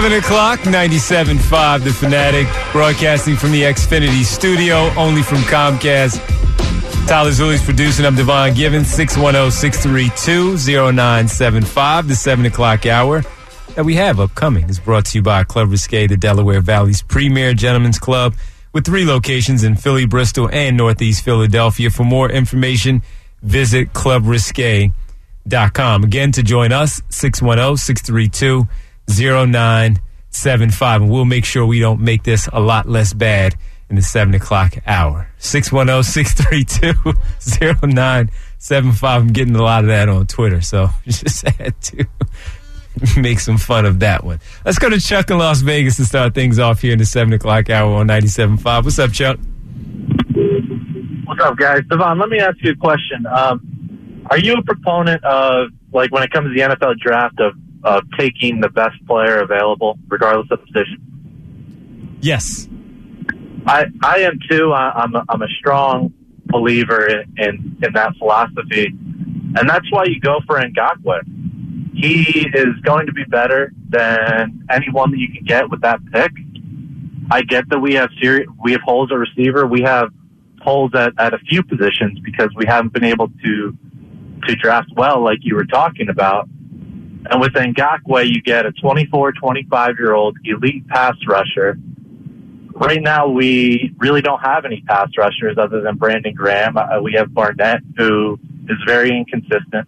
7 o'clock, 97.5 The Fanatic, broadcasting from the Xfinity studio, only from Comcast. Tyler Zulli's producing. I'm Devon Givens, 610-632-0975. The 7 o'clock hour that we have upcoming is brought to you by Club Risque, the Delaware Valley's premier gentlemen's club, with 3 locations in Philly, Bristol, and Northeast Philadelphia. For more information, visit clubrisque.com. Again, to join us, 610-632-0975. And we'll make sure we don't make this a lot less bad in the 7 o'clock hour. 610-632-0975. I'm getting a lot of that on Twitter, so just had to make some fun of that one. Let's go to Chuck in Las Vegas to start things off here in the 7 o'clock hour on 97.5. What's up, Chuck? What's up, guys? Devon, let me ask you a question. Are you a proponent of, like, when it comes to the NFL draft, of taking the best player available, regardless of position? Yes. I am too. I'm a strong believer in that philosophy, and that's why you go for Ngakoue. He is going to be better than anyone that you can get with that pick. I get that we have holes at receiver. We have holes at a few positions because we haven't been able to draft well, like you were talking about. And with Ngakoue, you get a 24, 25-year-old elite pass rusher. Right now, we really don't have any pass rushers other than Brandon Graham. We have Barnett, who is very inconsistent.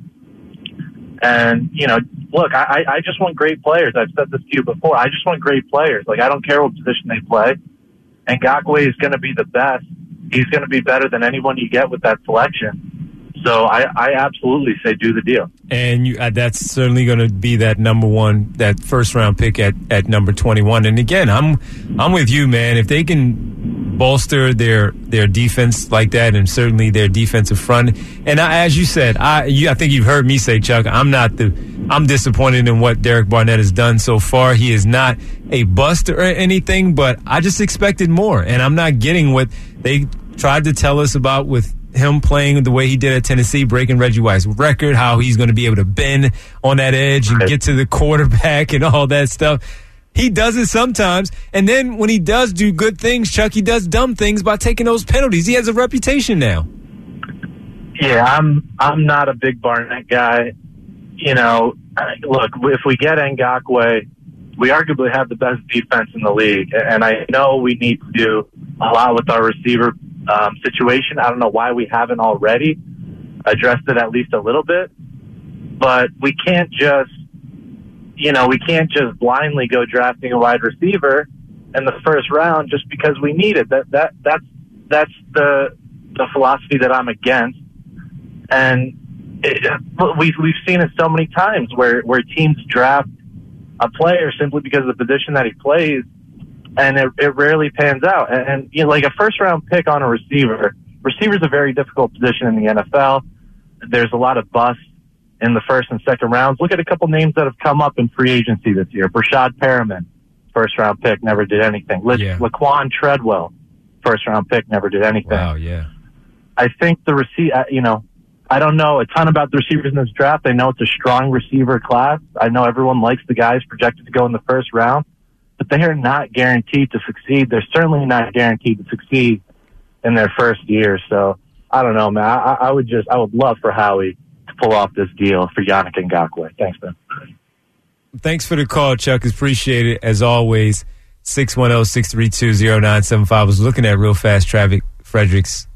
And, you know, look, I just want great players. I've said this to you before. I just want great players. Like, I don't care what position they play. Ngakoue is going to be the best. He's going to be better than anyone you get with that selection. So I absolutely say do the deal. And that's certainly going to be that number one, that first round pick at number 21. And again, I'm with you, man. If they can bolster their defense like that, and certainly their defensive front. And as you said, I think you've heard me say, Chuck, I'm disappointed in what Derek Barnett has done so far. He is not a bust or anything, but I just expected more. And I'm not getting what they tried to tell us about with him playing the way he did at Tennessee, breaking Reggie White's record, how he's going to be able to bend on that edge and get to the quarterback and all that stuff. He does it sometimes, and then when he does do good things, Chuck, he does dumb things by taking those penalties. He has a reputation now. Yeah, I'm not a big Barnett guy. You know, look, if we get Ngakoue, we arguably have the best defense in the league, and I know we need to do a lot with our receiver situation. I don't know why we haven't already addressed it at least a little bit, but we can't just blindly go drafting a wide receiver in the first round just because we need it. That's the philosophy that I'm against. And we've seen it so many times where teams draft a player simply because of the position that he plays, and it rarely pans out. And you know, like a first-round pick on a receiver. Receiver's a very difficult position in the NFL. There's a lot of busts in the first and second rounds. Look at a couple names that have come up in free agency this year. Brashad Perriman, first-round pick, never did anything. Laquan Treadwell, first-round pick, never did anything. Wow, yeah. I think I don't know a ton about the receivers in this draft. I know it's a strong receiver class. I know everyone likes the guys projected to go in the first round. But they are not guaranteed to succeed. They're certainly not guaranteed to succeed in their first year. So I don't know, man. I would love for Howie to pull off this deal for Yannick Ngakoue. Thanks, man. Thanks for the call, Chuck. Appreciate it as always. 610-632-0975. I was looking at real fast Travis Frederick's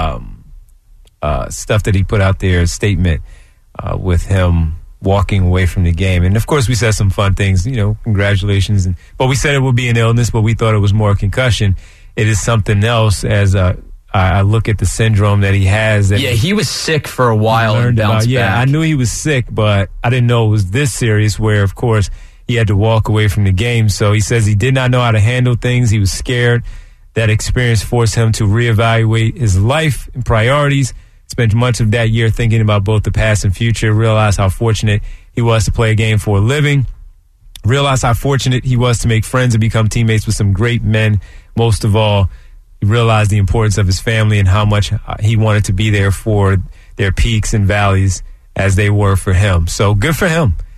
stuff that he put out there, a statement with him walking away from the game. And, of course, we said some fun things, congratulations. But we said it would be an illness, but we thought it was more a concussion. It is something else as I look at the syndrome that he has. That he was sick for a while and bounced back. Yeah, I knew he was sick, but I didn't know it was this serious where, of course, he had to walk away from the game. So he says he did not know how to handle things. He was scared. That experience forced him to reevaluate his life and priorities. Spent much of that year thinking about both the past and future, realized how fortunate he was to play a game for a living, realized how fortunate he was to make friends and become teammates with some great men. Most of all, he realized the importance of his family and how much he wanted to be there for their peaks and valleys as they were for him. So good for him.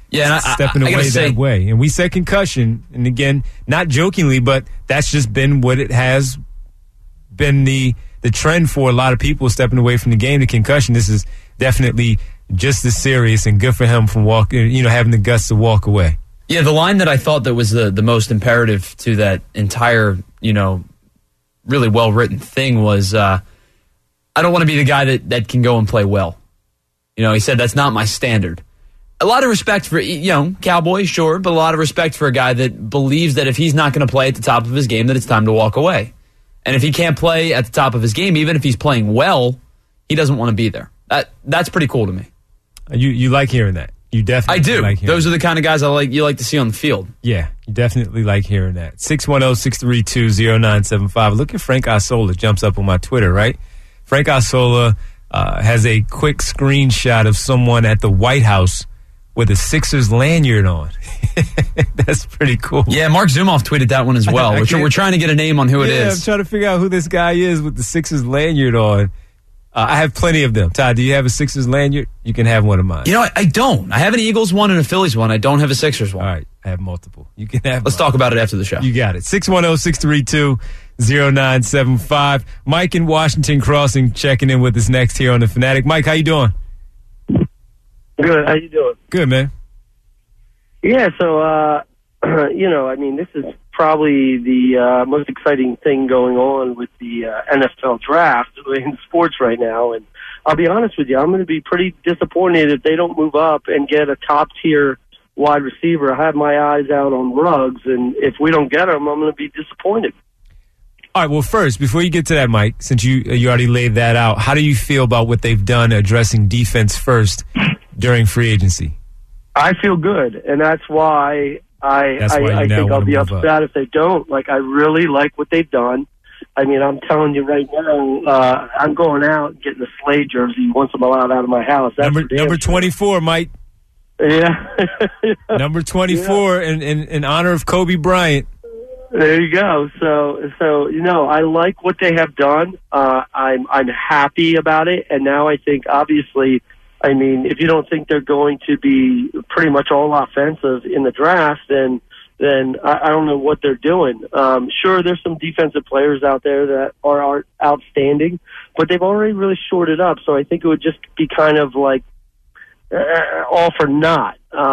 stepping away that way. And we said concussion, and again, not jokingly, but that's just been what it has been the trend for a lot of people stepping away from the game. The concussion, this is definitely just as serious, and good for him from having the guts to walk away. Yeah, the line that I thought that was the most imperative to that entire, really well-written thing was, I don't want to be the guy that can go and play well. He said, that's not my standard. A lot of respect for, Cowboys, sure, but a lot of respect for a guy that believes that if he's not going to play at the top of his game, that it's time to walk away. And if he can't play at the top of his game, even if he's playing well, he doesn't want to be there. That's pretty cool to me. You like hearing that. You definitely I do. Like Those are the kind of guys you like to see on the field. Yeah, you definitely like hearing that. 610-632-0975. Look at Frank Isola jumps up on my Twitter, right? Frank Isola has a quick screenshot of someone at the White House with a Sixers lanyard on. That's pretty cool. Yeah, Mark Zumoff tweeted that one as well. We're trying to get a name on who it is. Yeah, I'm trying to figure out who this guy is with the Sixers lanyard on. I have plenty of them. Todd, do you have a Sixers lanyard? You can have one of mine. I don't. I have an Eagles one and a Phillies one. I don't have a Sixers one. All right, I have multiple. You can have Let's talk about it after the show. You got it. 610-632-0975. Mike in Washington Crossing checking in with us next here on The Fanatic. Mike, how you doing? Good. How you doing? Good, man. Yeah, so, this is probably the most exciting thing going on with the NFL draft in sports right now. And I'll be honest with you, I'm going to be pretty disappointed if they don't move up and get a top-tier wide receiver. I have my eyes out on Ruggs, and if we don't get him, I'm going to be disappointed. All right, well, first, before you get to that, Mike, since you already laid that out, how do you feel about what they've done addressing defense first during free agency? I feel good, and that's why I think I'll be upset if they don't. I really like what they've done. I mean, I'm telling you right now, I'm going out and getting a Slade jersey once I'm allowed out of my house. That's number 24, Mike. Yeah. Number 24 in honor of Kobe Bryant. There you go. So I like what they have done. I'm happy about it, and now I think obviously. I mean, if you don't think they're going to be pretty much all offensive in the draft, then I don't know what they're doing. Sure, there's some defensive players out there that are outstanding, but they've already really shored it up. So I think it would just be kind of like all for naught.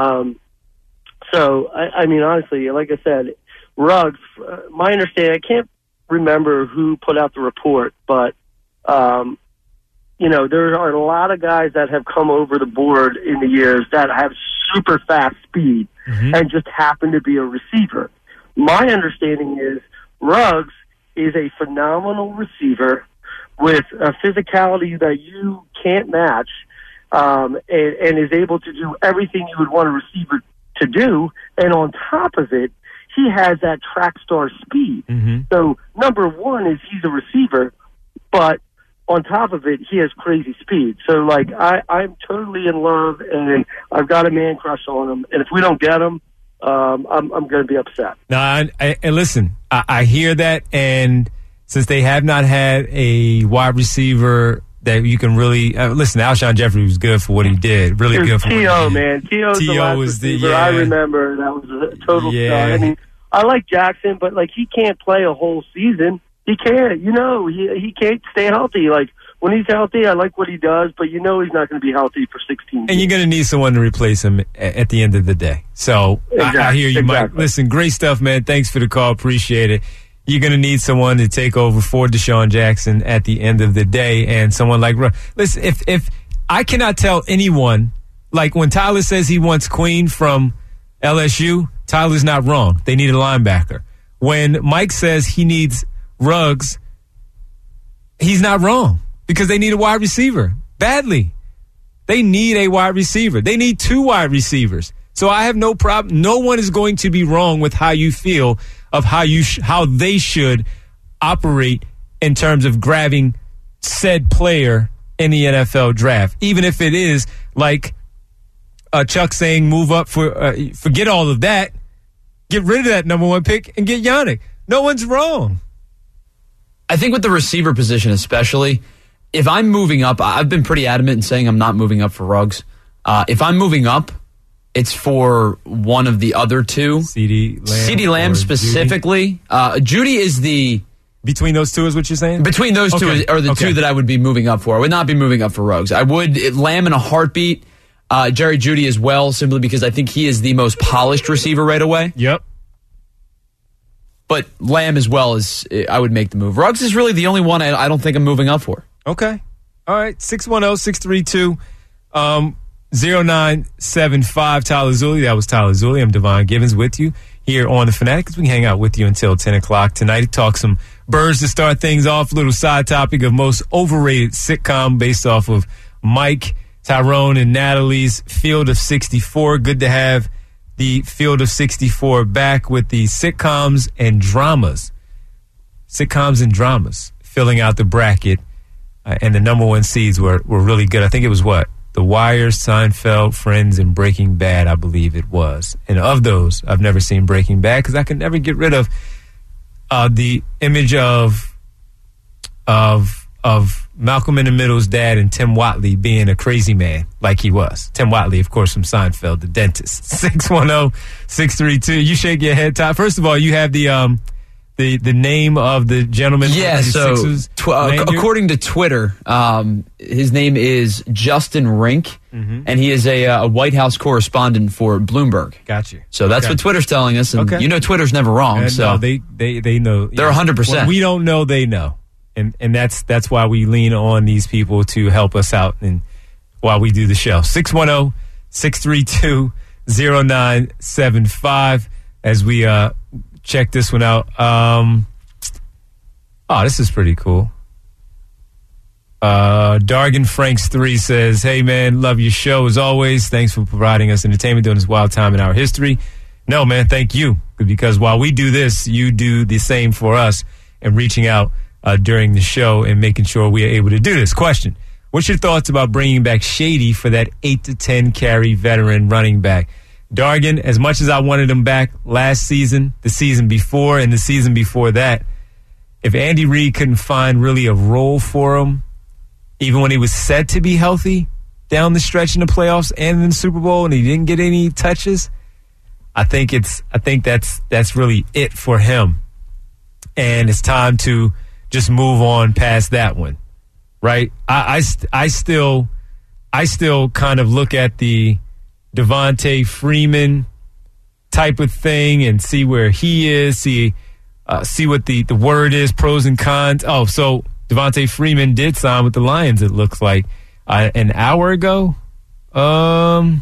So I mean, honestly, like I said, Ruggs. My understanding, I can't remember who put out the report, but. There are a lot of guys that have come over the board in the years that have super fast speed and just happen to be a receiver. My understanding is Ruggs is a phenomenal receiver with a physicality that you can't match and is able to do everything you would want a receiver to do. And on top of it, he has that track star speed. So, number one is he's a receiver, but on top of it, he has crazy speed. So, I'm totally in love, and I've got a man crush on him. And if we don't get him, I'm going to be upset. Now, and listen, I hear that, and since they have not had a wide receiver that you can really listen, Alshon Jeffrey was good for what he did. Really good for T.O., man. T.O.'s the last receiver. I remember that was a total star. I mean, I like Jackson, but, he can't play a whole season. He can't, he can't stay healthy. When he's healthy, I like what he does, but he's not going to be healthy for 16 And you're going to need someone to replace him at the end of the day. So I hear you, Mike. Listen, great stuff, man. Thanks for the call. Appreciate it. You're going to need someone to take over for Deshaun Jackson at the end of the day, and someone like listen, if I cannot tell anyone, when Tyler says he wants Queen from LSU, Tyler's not wrong. They need a linebacker. When Mike says he needs Ruggs, he's not wrong because they need a wide receiver badly. They need a wide receiver. They need two wide receivers. So I have no problem. No one is going to be wrong with how you feel of how they should operate in terms of grabbing said player in the NFL draft, even if it is like Chuck saying move up forget all of that, get rid of that number one pick and get Yannick. No one's wrong. I think with the receiver position especially, if I'm moving up, I've been pretty adamant in saying I'm not moving up for Ruggs. If I'm moving up It's for one of the other two. CeeDee Lamb specifically. Judy is the... Between those two is what you're saying? Between those two are the two that I would be moving up for. I would not be moving up for Ruggs. I would Lamb in a heartbeat. Jerry Jeudy as well, simply because I think he is the most polished receiver right away. Yep. But Lamb as well is, I would make the move. Ruggs is really the only one I don't think I'm moving up for. Okay. All right. 610-632-0975. Tyler Zulli. That was Tyler Zulli. I'm Devon Givens with you here on The Fanatic, because we can hang out with you until 10 o'clock tonight. Talk some Birds to start things off. Little side topic of most overrated sitcom based off of Mike, Tyrone, and Natalie's Field of 64. Good to have the Field of 64 back with the sitcoms and dramas. Sitcoms and dramas filling out the bracket. And the number one seeds were really good. I think it was what? The Wire, Seinfeld, Friends, and Breaking Bad, I believe it was. And of those, I've never seen Breaking Bad because I could never get rid of the image of Malcolm in the Middle's dad and Tim Watley being a crazy man like he was. Tim Watley, of course, from Seinfeld, the dentist. 610-632. You shake your head, Todd. First of all, you have the name of the gentleman. Yeah, so according to Twitter, his name is Justin Rink, and he is a White House correspondent for Bloomberg. Gotcha. So that's what Twitter's telling us, and you know Twitter's never wrong. And so they know. They're 100%. When we don't know, they know, and that's why we lean on these people to help us out and while we do the show. 610-632-0975 as we check this one out. This is pretty cool. Dargan Franks 3 says, "Hey man, love your show as always. Thanks for providing us entertainment during this wild time in our history." No man, thank you, because while we do this, you do the same for us and reaching out during the show and making sure we are able to do this. Question: what's your thoughts about bringing back Shady for that 8 to 10 carry veteran running back? Dargan, as much as I wanted him back last season, the season before, and the season before that, if Andy Reid couldn't find really a role for him, even when he was said to be healthy down the stretch in the playoffs and in the Super Bowl, and he didn't get any touches, I think that's really it for him. And it's time to just move on past that one, right? I still kind of look at the Devontae Freeman type of thing and see where he is, see what the word is, pros and cons. Oh, so Devontae Freeman did sign with the Lions, it looks like, an hour ago. All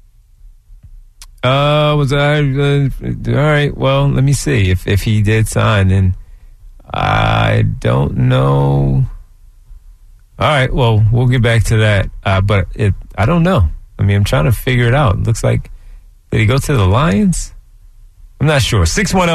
right, well, let me see if he did sign, and I don't know. All right, well, we'll get back to that, but I don't know. I mean, I'm trying to figure it out. It looks like, did he go to the Lions? I'm not sure.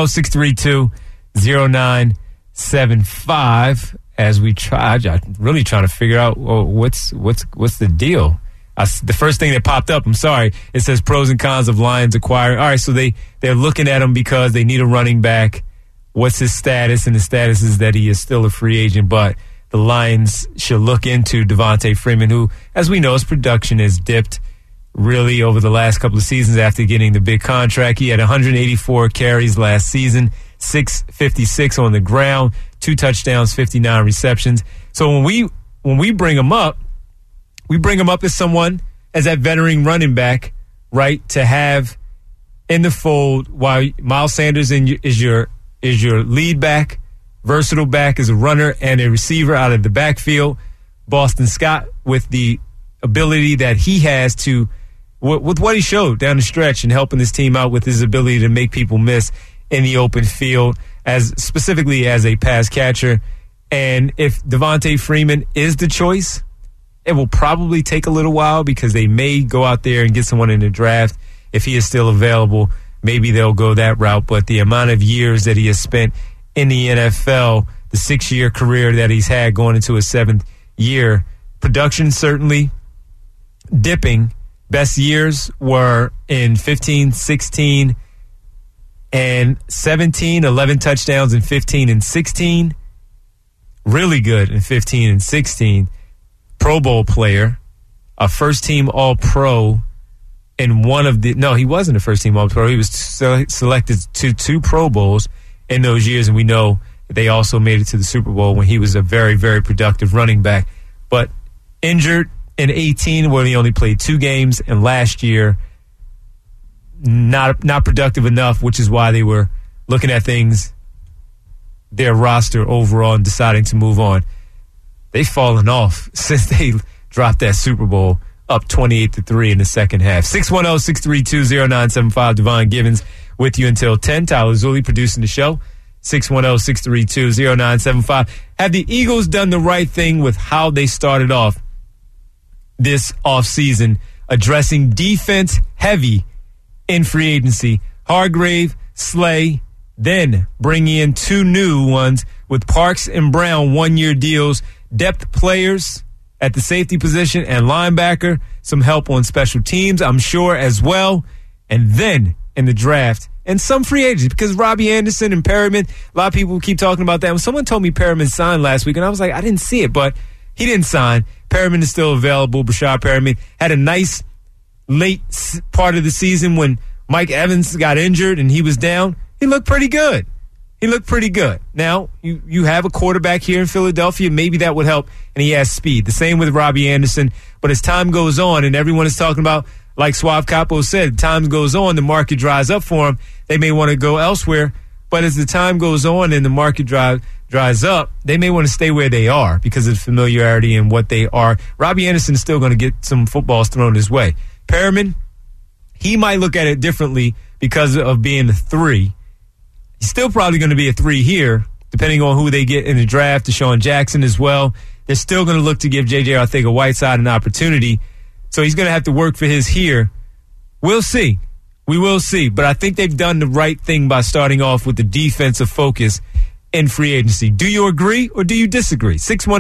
610-632-0975 as we try. I'm really trying to figure out what's the deal. The first thing that popped up, I'm sorry, it says pros and cons of Lions acquiring. All right, so they're looking at him because they need a running back. What's his status? And the status is that he is still a free agent, but the Lions should look into Devontae Freeman, who, as we know, his production has dipped really over the last couple of seasons after getting the big contract. He had 184 carries last season, 656 on the ground, 2 touchdowns, 59 receptions. So when we bring him up, we bring him up as someone, as that veteran running back, right, to have in the fold while Miles Sanders is your lead back, versatile back as a runner and a receiver out of the backfield. Boston Scott, with the ability that he has to, with what he showed down the stretch and helping this team out with his ability to make people miss in the open field, as specifically as a pass catcher. And if Devontae Freeman is the choice, it will probably take a little while because they may go out there and get someone in the draft. If he is still available, maybe they'll go that route. But the amount of years that he has spent in the NFL, the 6-year career that he's had going into his 7th year, production certainly dipping. Best years were in 15, 16, and 17, 11 touchdowns in 15 and 16. Really good in 15 and 16. Pro Bowl player, a first-team All-Pro in one of the – no, he wasn't a first-team All-Pro. He was selected to 2 Pro Bowls in those years, and we know they also made it to the Super Bowl when he was a very, very productive running back. But injured in 18 where he only played 2 games, and last year not productive enough, which is why they were looking at things, their roster overall, and deciding to move on. They've fallen off since they dropped that Super Bowl up 28-3 in the second half. 610-632-0975. Devon Givens with you until 10. Tyler Zulli producing the show. 610-632-0975. Have the Eagles done the right thing with how they started off this offseason, addressing defense heavy in free agency? Hargrave, Slay, then bringing in 2 new ones with Parks and Brown 1-year deals, depth players at the safety position and linebacker, some help on special teams, I'm sure, as well. And then in the draft, and some free agents, because Robbie Anderson and Perriman, a lot of people keep talking about that. When someone told me Perriman signed last week, and I was like, I didn't see it, but he didn't sign. Perriman is still available. Brashad Perriman had a nice late part of the season when Mike Evans got injured and he was down. He looked pretty good. Now, you have a quarterback here in Philadelphia. Maybe that would help, and he has speed. The same with Robbie Anderson. But as time goes on, and everyone is talking about, like Suave Capo said, time goes on, the market dries up for him. They may want to go elsewhere. But as the time goes on and the market dries up, they may want to stay where they are because of familiarity and what they are. Robbie Anderson is still going to get some footballs thrown his way. Perriman, he might look at it differently because of being a 3. He's still probably going to be a 3 here, depending on who they get in the draft. Deshaun Jackson as well. They're still going to look to give J.J. Arcega-Whiteside an opportunity. So he's going to have to work for his here. We'll see. We will see. But I think they've done the right thing by starting off with the defensive focus in free agency. Do you agree or do you disagree?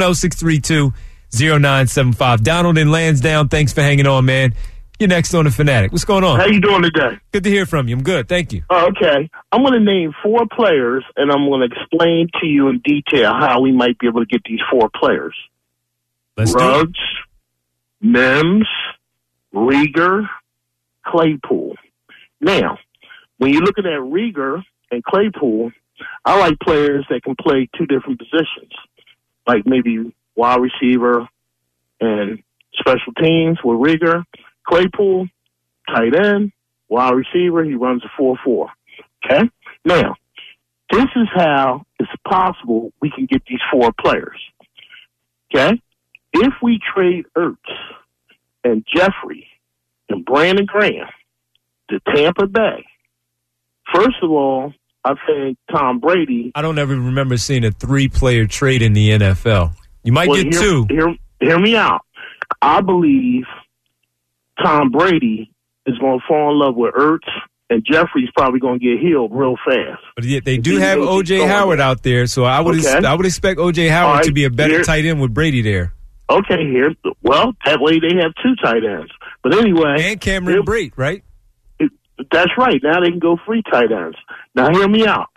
610-632-0975. Donald in Lansdowne, thanks for hanging on, man. You're next on The Fanatic. What's going on? How you doing today? Good to hear from you. I'm good. Thank you. Oh, okay. I'm going to name 4 players, and I'm going to explain to you in detail how we might be able to get these 4 players. Let's Ruggs, do it. Mims, Rieger, Claypool. Now, when you're looking at Rieger and Claypool, I like players that can play 2 different positions, like maybe wide receiver and special teams with Rieger. Claypool, tight end, wide receiver, he runs a 4-4. Okay? Now, this is how it's possible we can get these 4 players. Okay? If we trade Ertz and Jeffrey and Brandon Graham to Tampa Bay, first of all, I think Tom Brady... I don't ever remember seeing a 3-player trade in the NFL. You might get 2. Hear me out. I believe Tom Brady is going to fall in love with Ertz, and Jeffrey's probably going to get healed real fast. But yet they do have O.J. Howard out there, so I would expect O.J. Howard to be a better tight end with Brady there. Okay, well, that way they have 2 tight ends. But anyway... And Cameron Brate, right? That's right. Now they can go 3 tight ends. Now hear me out.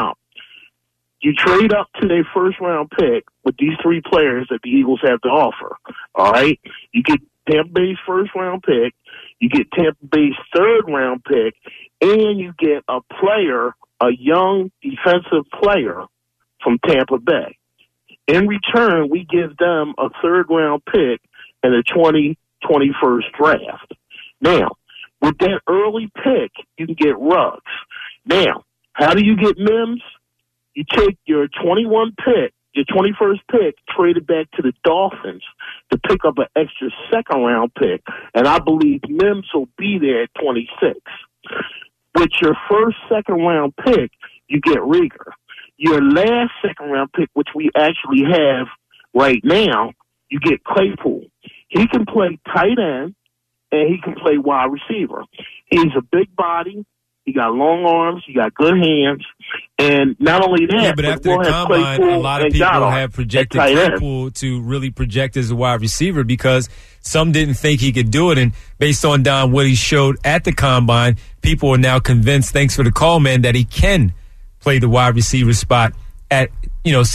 You trade up to their first-round pick with these 3 players that the Eagles have to offer, all right? You get Tampa Bay's first-round pick, you get Tampa Bay's third-round pick, and you get a player, a young defensive player from Tampa Bay. In return, we give them a third-round pick in the 2021 draft. Now, with that early pick, you can get Ruggs. Now, how do you get Mims? You take your 21st pick, trade it back to the Dolphins to pick up an extra second-round pick, and I believe Mims will be there at 26. With your first second-round pick, you get Rieger. Your last second-round pick, which we actually have right now, you get Claypool. He can play tight end, and he can play wide receiver. He's a big body. He got long arms. He got good hands. And not only that, but after the combine, a lot of people have projected Claypool to really project as a wide receiver because some didn't think he could do it. And based on what he showed at the combine, people are now convinced, thanks for the call, man, that he can play the wide receiver spot at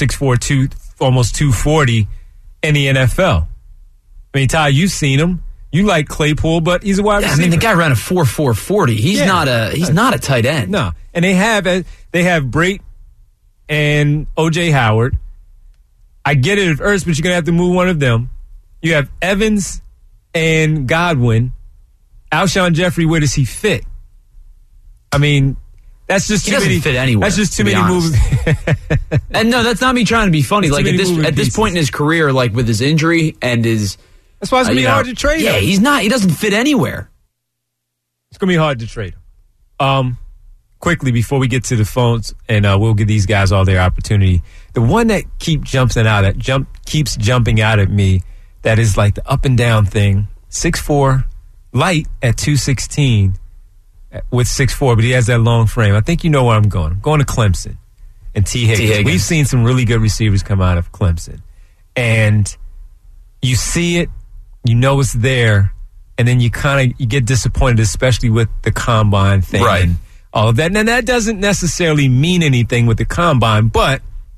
6'4", almost 240 in the NFL. I mean, Ty, you've seen him. You like Claypool, but he's a wide receiver. I mean, the guy ran a 4.40. He's not a tight end. No, and they have Brate and O.J. Howard. I get it at first, but you're gonna have to move one of them. You have Evans and Godwin. Alshon Jeffrey, where does he fit? I mean, that's just too many. He doesn't fit anywhere. That's just too many moves. And no, that's not me trying to be funny. Like at this point in his career, like with his injury and his. That's why it's going to be hard to trade him. Yeah, he's not. He doesn't fit anywhere. It's going to be hard to trade him. Quickly, before we get to the phones, and we'll give these guys all their opportunity, the one that keeps jumping out at me, that is like the up and down thing, 6'4", light at 216 with 6'4", but he has that long frame. I think you know where I'm going. I'm going to Clemson and T. Higgins. We've seen some really good receivers come out of Clemson. And you see it, you know it's there, and then you get disappointed, especially with the combine thing. Right. And all of that. And that doesn't necessarily mean anything with the combine, but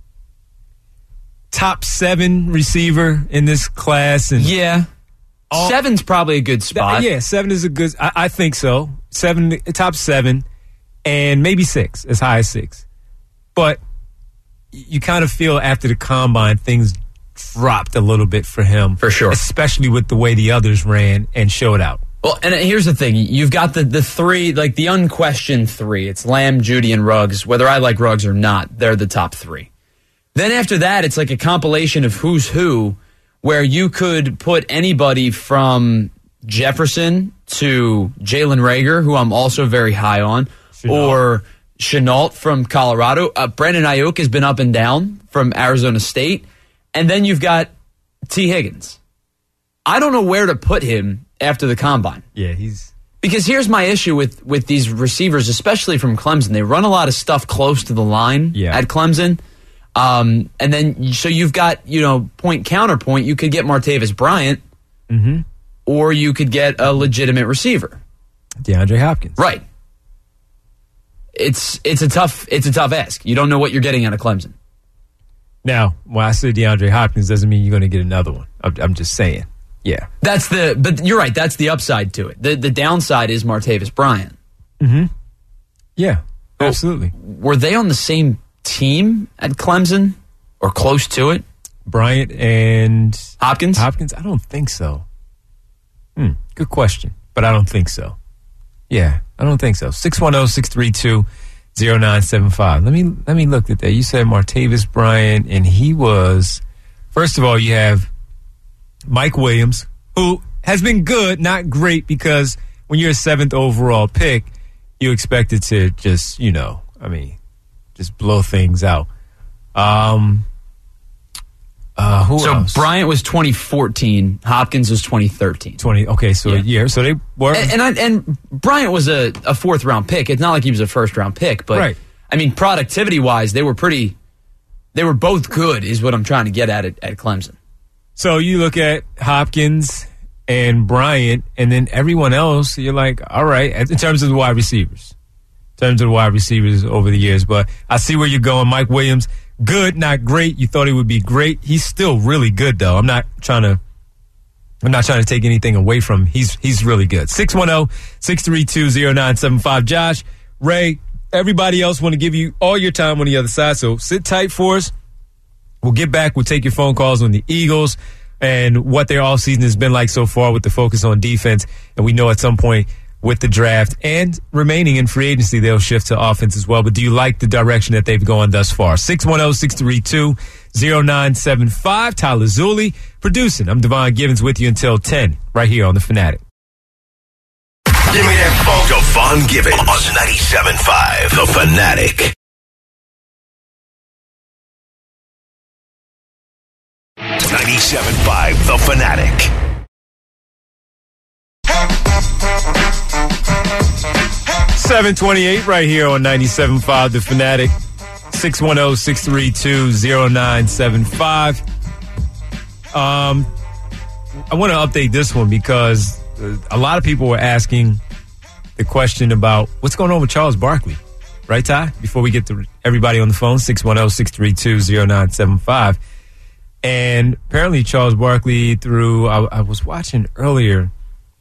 top 7 receiver in this class. And yeah. 7's probably a good spot. 7 is a good, I think so. Top 7, and maybe 6, as high as 6. But you kind of feel after the combine, things dropped a little bit for him. For sure. Especially with the way the others ran and showed out. Well, and here's the thing. You've got the 3, like the unquestioned 3. It's Lamb, Judy, and Ruggs. Whether I like Ruggs or not, they're the top 3. Then after that, it's like a compilation of who's who, where you could put anybody from Jefferson to Jalen Reagor, who I'm also very high on, or Chenault from Colorado. Brandon Ayuk has been up and down from Arizona State. And then you've got T. Higgins. I don't know where to put him after the combine. Yeah, because here's my issue with these receivers, especially from Clemson. They run a lot of stuff close to the line at Clemson. And then, so you've got, point counterpoint. You could get Martavis Bryant, or you could get a legitimate receiver, DeAndre Hopkins. Right. It's a tough ask. You don't know what you're getting out of Clemson. Now, when I say DeAndre Hopkins, doesn't mean you're going to get another one. I'm just saying. Yeah. But you're right. That's the upside to it. The downside is Martavis Bryant. Yeah, absolutely. Were they on the same team at Clemson or close to it? Bryant and Hopkins? I don't think so. Good question, but I don't think so. Yeah, I don't think so. 610-632-0975. Let me look at that. You said Martavis Bryant, and he was, first of all, you have Mike Williams, who has been good, not great, because when you're a 7th overall pick, you expect it to just, just blow things out. Who else? Bryant was 2014. Hopkins was 2013. Okay, so so they were. And Bryant was a 4th round pick. It's not like he was a 1st round pick, but right. I mean, productivity wise, they were both good, is what I'm trying to get at Clemson. So you look at Hopkins and Bryant, and then everyone else, you're like, all right, in terms of the wide receivers. Over the years. But I see where you're going. Mike Williams, good, not great. You thought he would be great. He's still really good, though. I'm not trying to take anything away from him. He's really good. 610-632-0975. Josh, Ray, everybody else want to give you all your time on the other side, so sit tight for us. We'll get back. We'll take your phone calls on the Eagles and what their offseason has been like so far with the focus on defense. And we know at some point with the draft and remaining in free agency, they'll shift to offense as well. But do you like the direction that they've gone thus far? 610-632-0975. Tyler Zulli producing. I'm Devon Givens with you until 10 right here on The Fanatic. Give me that phone. Devon Givens on 97.5 The Fanatic. 97.5 The Fanatic. $7:28 right here on 97.5 The Fanatic. 610-632-0975. I want to update this one because a lot of people were asking the question about what's going on with Charles Barkley. Right, Ty? Before we get to everybody on the phone, 610-632-0975. And apparently Charles Barkley I was watching earlier,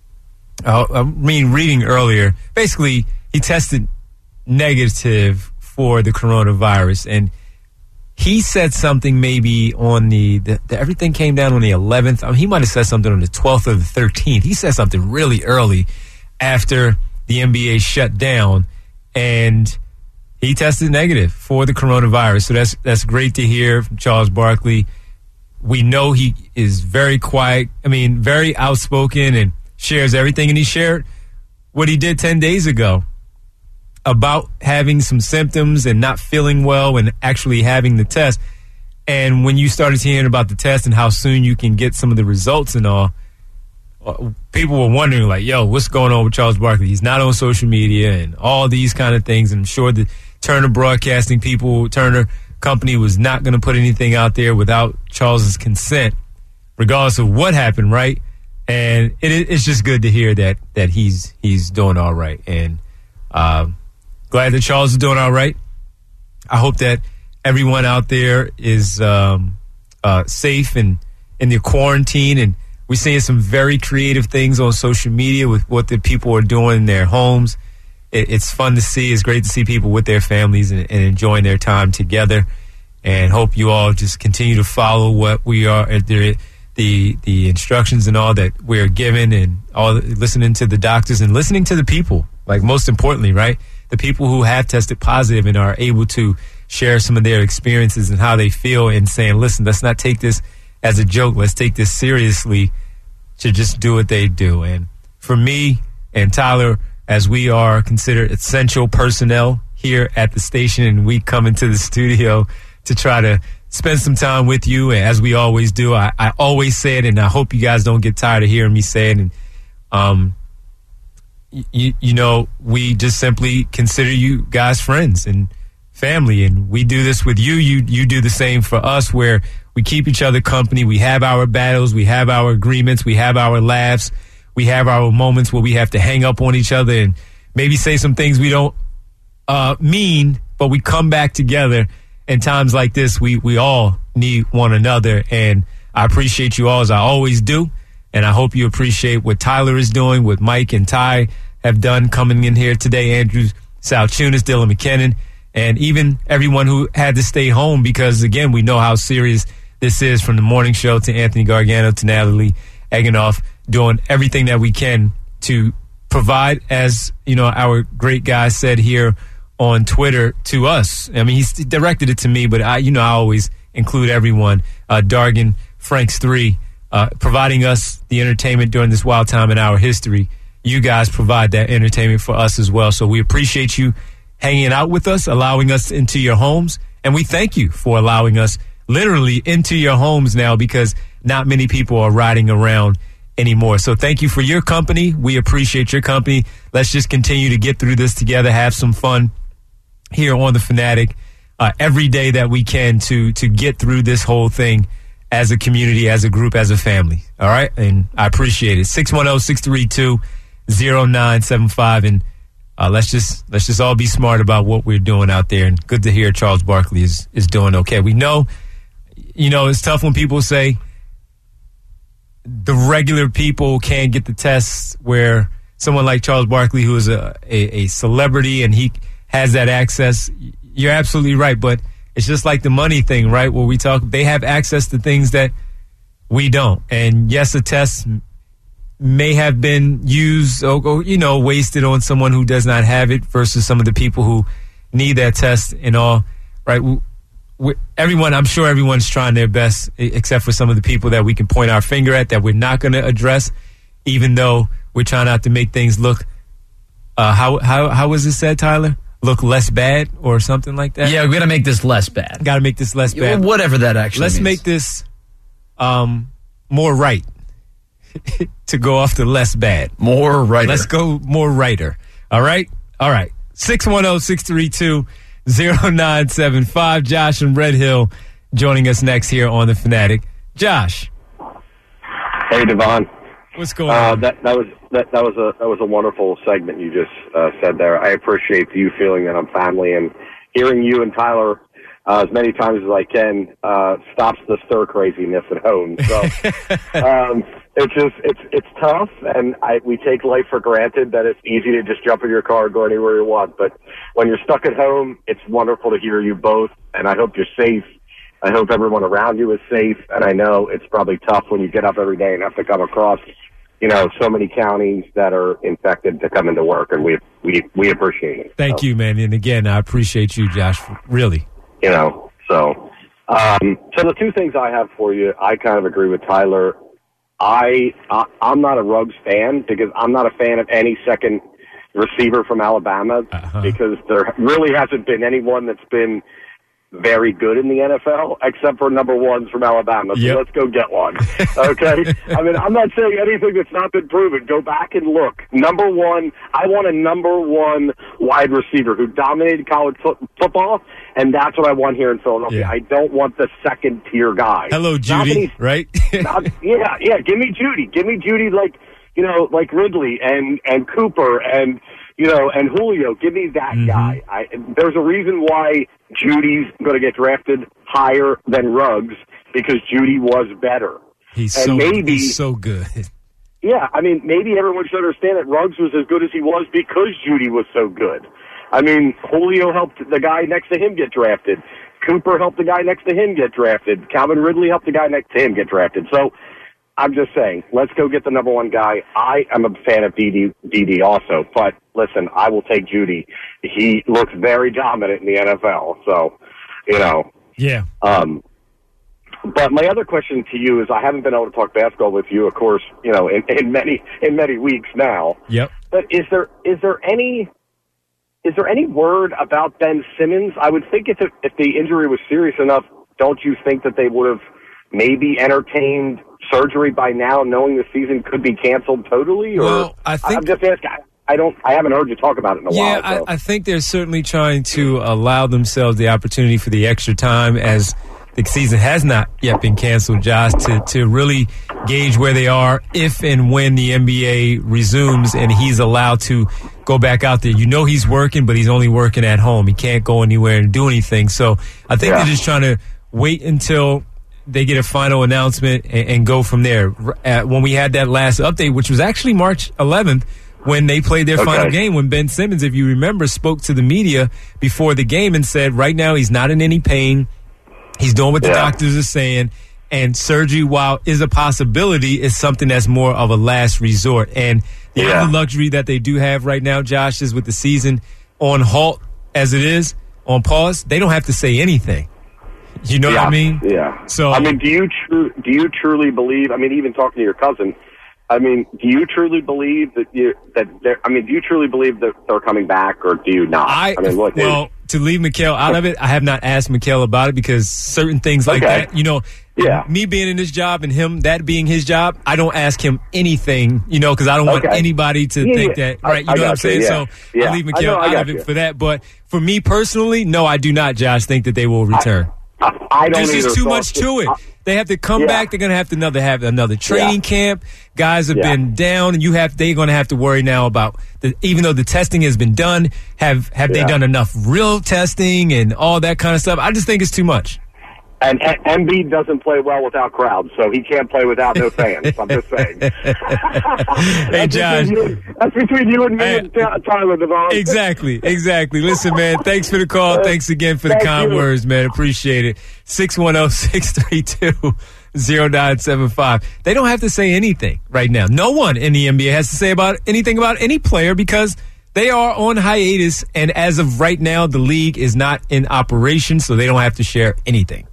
reading earlier, basically he tested negative for the coronavirus, and he said something maybe on the everything came down on the 11th. I mean, he might have said something on the 12th or the 13th. He said something really early after the NBA shut down, and he tested negative for the coronavirus. So that's great to hear from Charles Barkley. We know he is very quiet, very outspoken and shares everything, and he shared what he did 10 days ago about having some symptoms and not feeling well and actually having the test. And when you started hearing about the test and how soon you can get some of the results and all, people were wondering, like, yo, what's going on with Charles Barkley? He's not on social media and all these kind of things. And I'm sure the Turner Broadcasting people, Turner Company, was not going to put anything out there without Charles's consent, regardless of what happened, right? And it's just good to hear that he's doing all right. And glad that Charles is doing all right. I hope that everyone out there is safe and in their quarantine. And we're seeing some very creative things on social media with what the people are doing in their homes. It's fun to see. It's great to see people with their families and enjoying their time together. And hope you all just continue to follow what we are, the instructions and all that we're given, and all listening to the doctors and listening to the people. Like, most importantly, right? The people who have tested positive and are able to share some of their experiences and how they feel, and saying, listen, let's not take this as a joke. Let's take this seriously, to just do what they do. And for me and Tyler, as we are considered essential personnel here at the station, and we come into the studio to try to spend some time with you, and as we always do, I always say it, and I hope you guys don't get tired of hearing me say it. And we just simply consider you guys friends and family, and we do this with you. You do the same for us, where we keep each other company. We have our battles, we have our agreements, we have our laughs, we have our moments where we have to hang up on each other and maybe say some things we don't mean, but we come back together. In times like this, we all need one another, and I appreciate you all, as I always do, and I hope you appreciate what Tyler is doing, what Mike and Ty have done coming in here today, Andrew Salchunas, Dylan McKinnon, and even everyone who had to stay home, because, again, we know how serious this is, from the morning show to Anthony Gargano to Natalie Eganoff, doing everything that we can to provide, as our great guy said here on Twitter, to us. I mean, he's directed it to me, but I always include everyone. Dargan Franks 3, providing us the entertainment during this wild time in our history. You guys provide that entertainment for us as well. So we appreciate you hanging out with us, allowing us into your homes, and we thank you for allowing us literally into your homes now, because not many people are riding around anymore. So thank you for your company. We appreciate your company. Let's just continue to get through this together, have some fun here on The Fanatic every day that we can to get through this whole thing as a community, as a group, as a family. All right? And I appreciate it. 610-632-0975. And let's just all be smart about what we're doing out there. And good to hear Charles Barkley is doing okay. We know, it's tough when people say the regular people can't get the tests, where someone like Charles Barkley, who is a celebrity and he has that access. You're absolutely right, but it's just like the money thing, right? Where we talk, they have access to things that we don't. And yes, a test may have been used or wasted on someone who does not have it, versus some of the people who need that test and all, right? I'm sure everyone's trying their best, except for some of the people that we can point our finger at that we're not going to address, even though we're trying not to make things look, how was it said, Tyler? Look less bad or something like that? Yeah, we got to make this less bad. Got to make this less bad. Whatever that actually means. Let's make this more right. To go off the less bad. More righter. Let's go more righter. All right? All right. 610-632-0975. Josh from Red Hill joining us next here on The Fanatic. Josh. Hey, Devon. What's going on? That was a wonderful segment you just said there. I appreciate you feeling that I'm family, and hearing you and Tyler as many times as I can stops the stir craziness at home. So It's tough, and we take life for granted that it's easy to just jump in your car and go anywhere you want. But when you're stuck at home, it's wonderful to hear you both, and I hope you're safe. I hope everyone around you is safe, and I know it's probably tough when you get up every day and have to come across, so many counties that are infected to come into work, and we appreciate it. Thank you, man. And again, I appreciate you, Josh, really. So the two things I have for you, I kind of agree with Tyler. I'm not a Ruggs fan because I'm not a fan of any second receiver from Alabama because there really hasn't been anyone that's been very good in the NFL except for number ones from Alabama. So let's go get one. Okay? I mean, I'm not saying anything that's not been proven. Go back and look. Number one, I want a number one wide receiver who dominated college football, and that's what I want here in Philadelphia. Yeah. I don't want the second-tier guy. Hello, Judy, right? Yeah. Give me Judy. Give me Judy like Ridley and Cooper and Julio. Give me that guy. There's a reason why Judy's going to get drafted higher than Ruggs because Judy was better. He's so good. Yeah, I mean, maybe everyone should understand that Ruggs was as good as he was because Judy was so good. I mean, Julio helped the guy next to him get drafted. Cooper helped the guy next to him get drafted. Calvin Ridley helped the guy next to him get drafted. So I'm just saying, let's go get the number one guy. I am a fan of DD also, but listen, I will take Judy. He looks very dominant in the NFL, so, Yeah. But my other question to you is I haven't been able to talk basketball with you, of course, in many weeks now. Yep. But is there any word about Ben Simmons? I would think if the injury was serious enough, don't you think that they would have maybe entertained surgery by now, knowing the season could be canceled totally? Or I'm just asking. I haven't heard you talk about it in a while. Yeah, I think they're certainly trying to allow themselves the opportunity for the extra time as the season has not yet been canceled, Josh, to really gauge where they are if and when the NBA resumes and he's allowed to go back out there. He's working, but he's only working at home. He can't go anywhere and do anything. So I think they're just trying to wait until they get a final announcement and go from there. When we had that last update, which was actually March 11th, when they played their final game, when Ben Simmons, if you remember, spoke to the media before the game and said right now he's not in any pain. He's doing what the doctors are saying. And surgery, while is a possibility, is something that's more of a last resort. And the other luxury that they do have right now, Josh, is with the season on halt as it is, on pause, they don't have to say anything. You know what I mean? Yeah. So I mean, do you truly believe? I mean, even talking to your cousin, I mean, do you truly believe do you truly believe that they're coming back, or do you not? To leave Mikal out of it, I have not asked Mikal about it because certain things like that, me being in this job and him that being his job, I don't ask him anything, because I don't want anybody to think that, right? You know what I'm saying? So I leave Mikal out of it for that. But for me personally, no, I do not, Josh, think that they will return. I don't. There's just too much to it. They have to come back. They're going to have another training camp. Guys have been down, and they're going to have to worry now about even though the testing has been done, have they done enough real testing and all that kind of stuff? I just think it's too much. And Embiid doesn't play well without crowds, so he can't play without no fans. I'm just saying. Hey, Josh. That's between you and me and Tyler Devon. Exactly. Listen, man, thanks for the call. Thanks again for the kind words, man. Appreciate it. 610-632-0975. They don't have to say anything right now. No one in the NBA has to say anything about any player because they are on hiatus, and as of right now, the league is not in operation, so they don't have to share anything.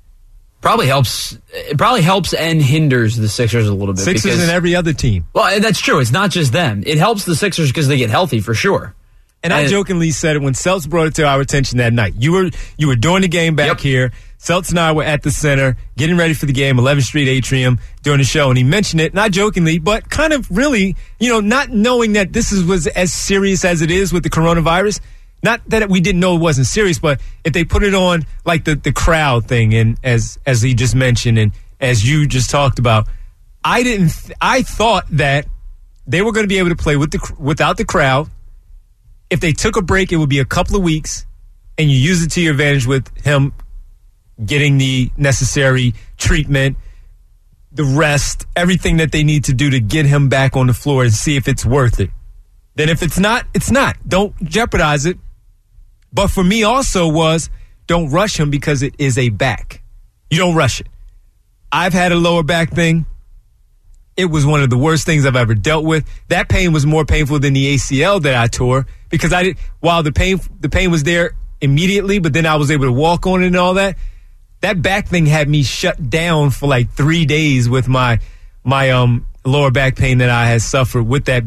It probably helps and hinders the Sixers a little bit. Sixers and every other team. Well, that's true. It's not just them. It helps the Sixers because they get healthy for sure. And I jokingly said it when Celts brought it to our attention that night. You were doing the game back here. Celts and I were at the center getting ready for the game, 11th Street Atrium, during the show, and he mentioned it, not jokingly, but kind of really, not knowing that this was as serious as it is with the coronavirus. Not that we didn't know it wasn't serious, but if they put it on like the crowd thing, and as he just mentioned, and as you just talked about, I thought that they were going to be able to play without the crowd. If they took a break, it would be a couple of weeks, and you use it to your advantage with him getting the necessary treatment, the rest, everything that they need to do to get him back on the floor and see if it's worth it. Then if it's not, it's not. Don't jeopardize it. But for me also was don't rush him because it is a back. You don't rush it. I've had a lower back thing. It was one of the worst things I've ever dealt with. That pain was more painful than the ACL that I tore because while the pain was there immediately, but then I was able to walk on it and all that. That back thing had me shut down for like 3 days with my lower back pain that I had suffered with that.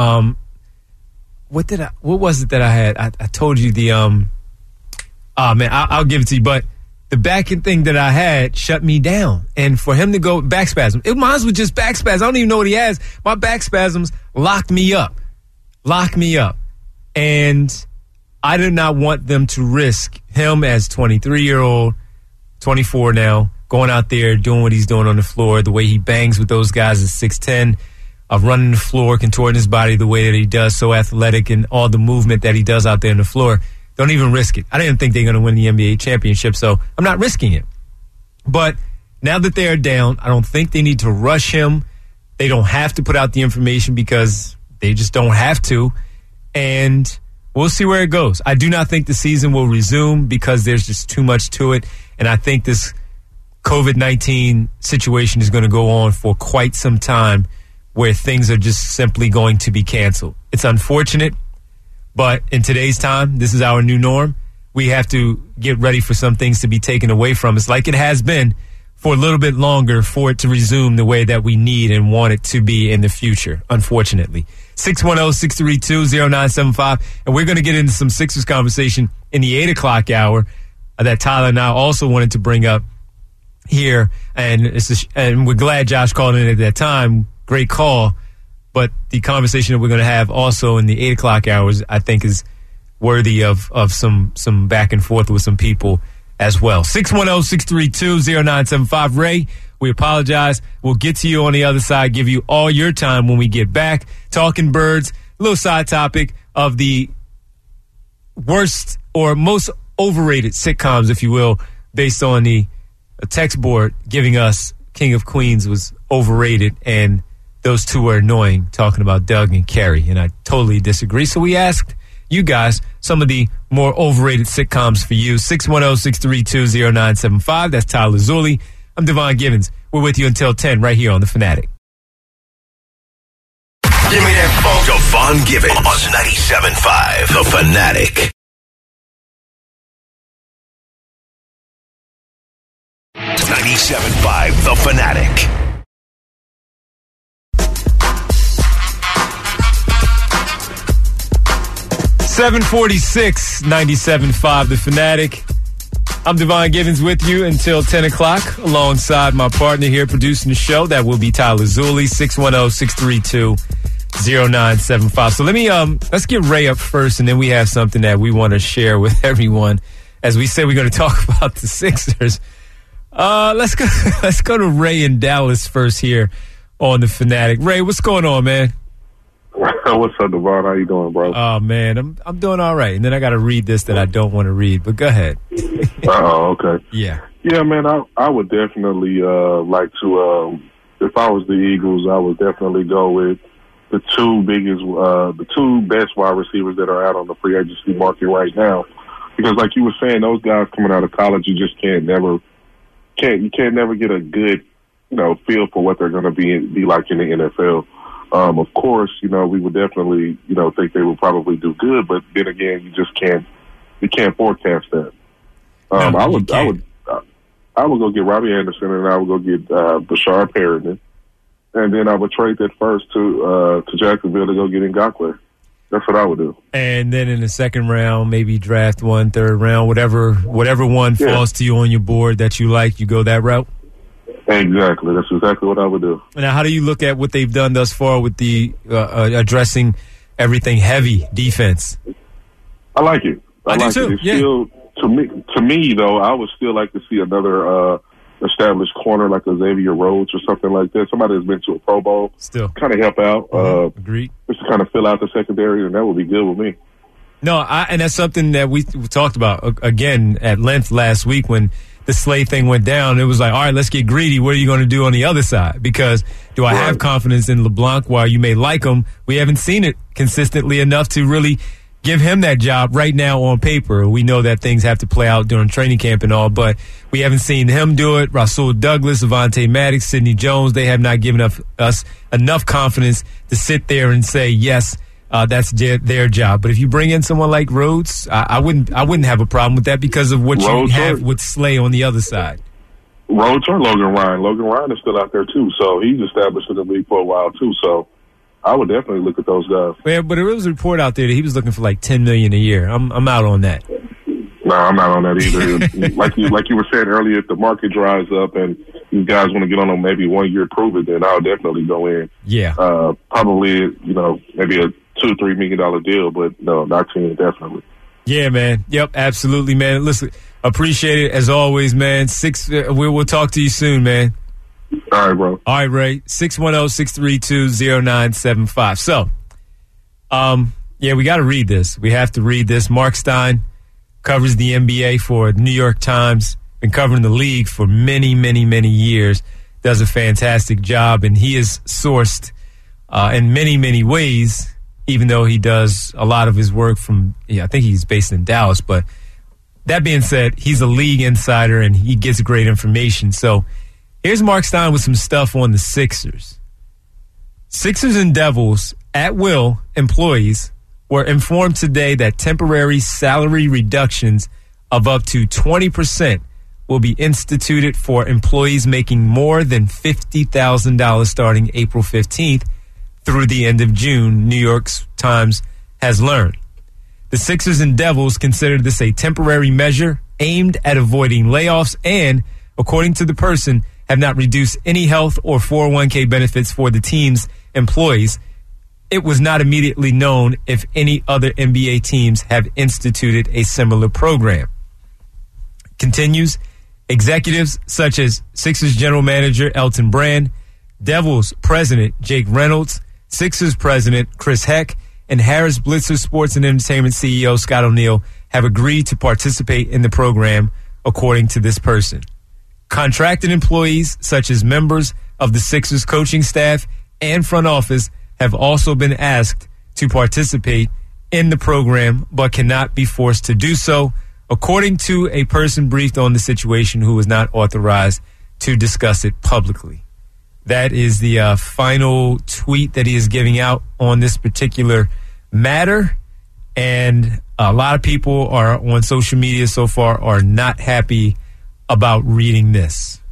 What was it that I had? I told you I'll give it to you, but the back thing that I had shut me down. And for him to go back spasm, mine was just back spasm. I don't even know what he has. My back spasms locked me up. And I did not want them to risk him as 23-year-old, 24 now, going out there, doing what he's doing on the floor, the way he bangs with those guys at 6'10", running the floor, contorting his body the way that he does, so athletic, and all the movement that he does out there on the floor. Don't even risk it. I didn't think they're going to win the NBA championship, so I'm not risking it. But now that they are down, I don't think they need to rush him. They don't have to put out the information because they just don't have to. And we'll see where it goes. I do not think the season will resume because there's just too much to it. And I think this COVID-19 situation is going to go on for quite some time where things are just simply going to be canceled. It's unfortunate. But in today's time, this is our new norm. We have to get ready for some things to be taken away from us, like it has been for a little bit longer for it to resume the way that we need and want it to be in the future, unfortunately. 610-632-0975. And we're going to get into some Sixers conversation in the 8 o'clock hour that Tyler and I also wanted to bring up here. And we're glad Josh called in at that time. Great call. But the conversation that we're going to have also in the 8 o'clock hours, I think, is worthy of some back and forth with some people as well. 610-632-0975. Ray, we apologize. We'll get to you on the other side, give you all your time when we get back. Talking Birds, a little side topic of the worst or most overrated sitcoms, if you will, based on the text board giving us King of Queens was overrated and those two are annoying, talking about Doug and Carrie, and I totally disagree. So we asked you guys some of the more overrated sitcoms for you. 610-632-0975. That's Tyler Zulli. I'm Devon Givens. We're with you until 10 right here on The Fanatic. Give me that phone. Devon Givens on 97.5, The Fanatic. 97.5, The Fanatic. $746, 97.5, The Fanatic. I'm Devon Givens with you until 10 o'clock alongside my partner here producing the show. That will be Tyler Zulli, 610-632-0975. So let's get Ray up first, and then we have something that we want to share with everyone. As we said, we're going to talk about the Sixers. Let's go to Ray in Dallas first here on The Fanatic. Ray, what's going on, man? What's up, Devon? How you doing, bro? Oh, man, I'm doing all right. And then I got to read this that I don't want to read, but go ahead. Oh, okay. Yeah. Yeah, man, I would definitely like to, if I was the Eagles, I would definitely go with the two best wide receivers that are out on the free agency market right now. Because like you were saying, those guys coming out of college, you just can't never get a good, feel for what they're going to be like in the NFL. Of course, we would definitely, think they will probably do good, but then again, you can't forecast that. I would go get Robbie Anderson, and I would go get Bashar Perriman, and then I would trade that first to Jacksonville to go get Ngakoue. That's what I would do. And then in the second round, maybe draft one, third round, whatever one falls to you on your board that you like, you go that route. Exactly. That's exactly what I would do. Now, how do you look at what they've done thus far with the addressing everything heavy defense? I like it. I do too. It's still, to me, though, I would still like to see another established corner like a Xavier Rhodes or something like that. Somebody that's been to a Pro Bowl. Still. Kind of help out. Agreed. Just to kind of fill out the secondary, and that would be good with me. No, and that's something that we talked about, again, at length last week when the Slay thing went down, it was like, all right, let's get greedy. What are you going to do on the other side? Because do I have confidence in LeBlanc? While you may like him, we haven't seen it consistently enough to really give him that job right now on paper. We know that things have to play out during training camp and all, but we haven't seen him do it. Rasul Douglas, Avonte Maddox, Sidney Jones, they have not given us enough confidence to sit there and say, yes, that's their job. But if you bring in someone like Rhodes, I wouldn't have a problem with that because of what you have with Slay on the other side. Rhodes or Logan Ryan. Logan Ryan is still out there too, so he's established in the league for a while too. So I would definitely look at those guys. Yeah, but there was a report out there that he was looking for like $10 million a year. I'm out on that. No, I'm not on that either. like you were saying earlier, if the market dries up and you guys want to get on a maybe 1 year prove it, then I'll definitely go in. Yeah. Probably, maybe a $2-3 million deal, but no, not 10, definitely. Yeah, man. Yep, absolutely, man. Listen, appreciate it as always, man. We'll talk to you soon, man. All right, bro. All right, Ray. 610-632-0975. So, we got to read this. We have to read this. Mark Stein covers the NBA for the New York Times, been covering the league for many, many, many years, does a fantastic job, and he is sourced in many, many ways, even though he does a lot of his work from, I think he's based in Dallas, but that being said, he's a league insider and he gets great information. So here's Mark Stein with some stuff on the Sixers. Sixers and Devils at-will employees were informed today that temporary salary reductions of up to 20% will be instituted for employees making more than $50,000 starting April 15th through the end of June, New York Times has learned. The Sixers and Devils consider this a temporary measure aimed at avoiding layoffs and, according to the person, have not reduced any health or 401k benefits for the team's employees. It was not immediately known if any other NBA teams have instituted a similar program. Continues, executives such as Sixers general manager Elton Brand, Devils president Jake Reynolds, Sixers president Chris Heck, and Harris Blitzer Sports and Entertainment CEO Scott O'Neill have agreed to participate in the program, according to this person. Contracted employees, such as members of the Sixers coaching staff and front office, have also been asked to participate in the program, but cannot be forced to do so, according to a person briefed on the situation who was not authorized to discuss it publicly. That is the final tweet that he is giving out on this particular matter. And a lot of people are on social media so far are not happy about reading this.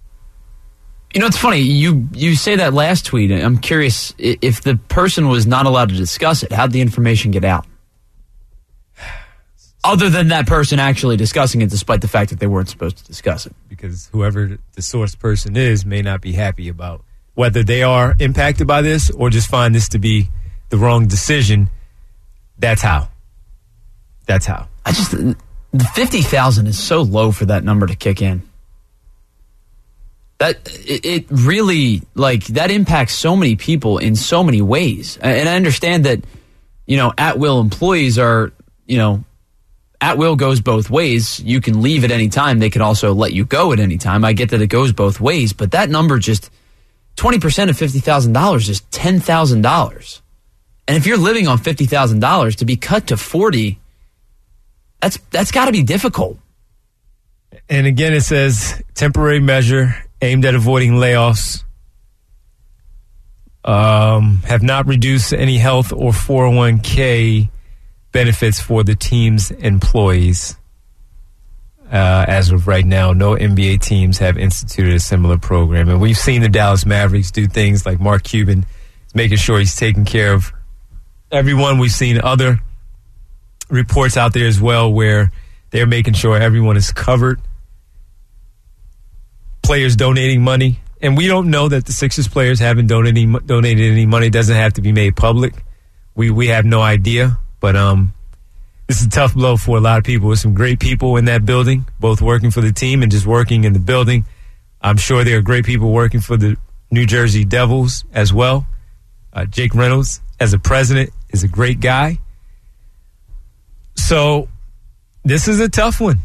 You know, it's funny. You say that last tweet. I'm curious if the person was not allowed to discuss it, how'd the information get out? Other than that person actually discussing it, despite the fact that they weren't supposed to discuss it. Because whoever the source person is may not be happy about whether they are impacted by this or just find this to be the wrong decision. That's how. The 50,000 is so low for that number to kick in. That it really, that impacts so many people in so many ways. And I understand that, at-will employees are, at-will goes both ways. You can leave at any time. They can also let you go at any time. I get that it goes both ways, but that number just 20% of $50,000 is $10,000. And if you're living on $50,000 to be cut to 40, that's got to be difficult. And again, it says temporary measure aimed at avoiding layoffs. Have not reduced any health or 401k benefits for the team's employees. As of right now, no NBA teams have instituted a similar program. And we've seen the Dallas Mavericks do things like Mark Cuban is making sure he's taking care of everyone. We've seen other reports out there as well where they're making sure everyone is covered. Players donating money. And we don't know that the Sixers players haven't donated any money. It doesn't have to be made public. We have no idea. But this is a tough blow for a lot of people. There's some great people in that building, both working for the team and just working in the building. I'm sure there are great people working for the New Jersey Devils as well. Jake Reynolds, as a president, is a great guy. So this is a tough one.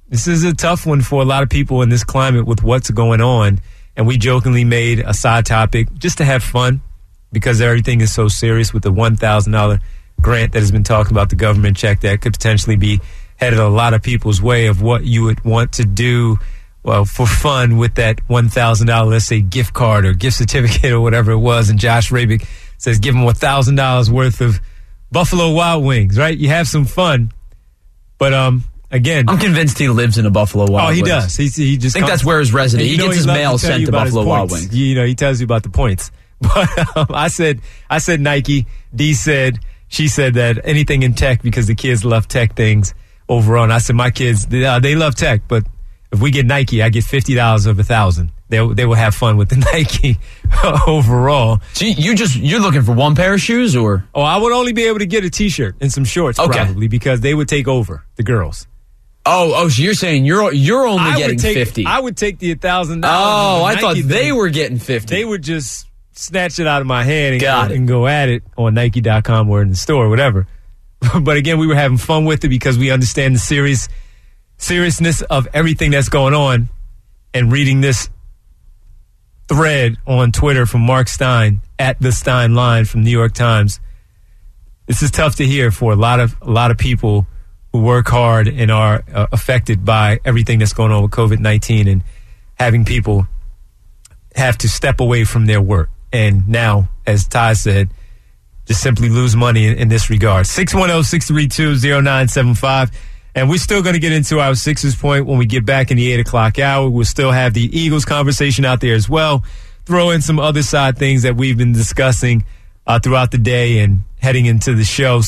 This is a tough one for a lot of people in this climate with what's going on. And we jokingly made a side topic just to have fun because everything is so serious with the $1,000 grant that has been talked about, the government check that could potentially be headed a lot of people's way of what you would want to do, well, for fun with that $1,000, let's say, gift card or gift certificate or whatever it was. And Josh Rabick says give them $1,000 worth of Buffalo Wild Wings, right? You have some fun. But, again, I'm convinced he lives in a Buffalo Wild Wings. Oh, he does. He just I think that's where his resident. He gets his mail sent to Buffalo Wild Wings. You know, he tells you about the points. But I said Nike. Dee said, she said that anything in tech because the kids love tech things overall. And I said my kids, they love tech, but if we get Nike, I get $50 of $1,000. They will have fun with the Nike overall. So you're looking for one pair of shoes, or? Oh, I would only be able to get a T-shirt and some shorts probably because they would take over the girls. Oh, so you're saying you're only getting 50? I would take the $1,000. Oh, I thought they were getting 50. They would just snatch it out of my hand and go at it on Nike.com or in the store, whatever. But again, we were having fun with it because we understand the seriousness of everything that's going on. And reading this thread on Twitter from Mark Stein at the Stein Line from New York Times. This is tough to hear for a lot of people who work hard and are affected by everything that's going on with COVID-19 and having people have to step away from their work. And now, as Ty said, just simply lose money in this regard. 610-632-0975. And we're still going to get into our Sixers point when we get back in the 8 o'clock hour. We'll still have the Eagles conversation out there as well. Throw in some other side things that we've been discussing throughout the day and heading into the show.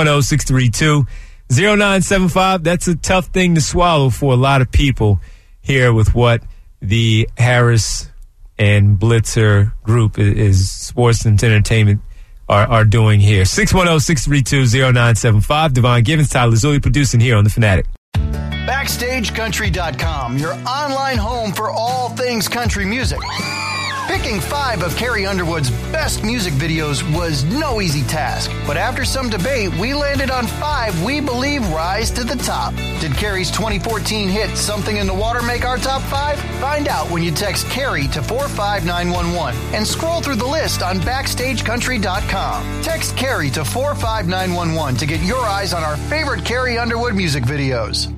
610-632-0975. That's a tough thing to swallow for a lot of people here with what the Harris and Blitzer group is sports and entertainment are doing here. 610-632-0975. Devon Givens, Tyler Zulli producing here on The Fanatic. BackstageCountry.com, your online home for all things country music. Picking 5 of Carrie Underwood's best music videos was no easy task, but after some debate, we landed on 5 we believe rise to the top. Did Carrie's 2014 hit Something in the Water make our top 5? Find out when you text Carrie to 45911 and scroll through the list on BackstageCountry.com. Text Carrie to 45911 to get your eyes on our favorite Carrie Underwood music videos.